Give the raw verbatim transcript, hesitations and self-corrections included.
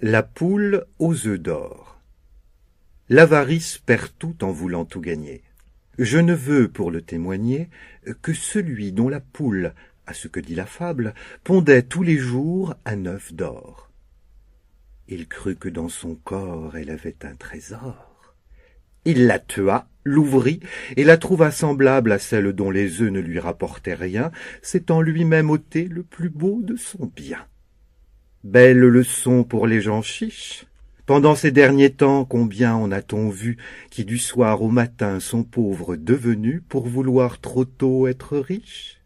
La poule aux œufs d'or. L'avarice perd tout en voulant tout gagner. Je ne veux, pour le témoigner, que celui dont la poule, à ce que dit la fable, pondait tous les jours un œuf d'or. Il crut que dans son corps elle avait un trésor. Il la tua, l'ouvrit, et la trouva semblable à celle dont les œufs ne lui rapportaient rien, s'étant lui-même ôté le plus beau de son bien. Belle leçon pour les gens chiches. Pendant ces derniers temps, combien en a-t-on vu qui du soir au matin sont pauvres devenus pour vouloir trop tôt être riches?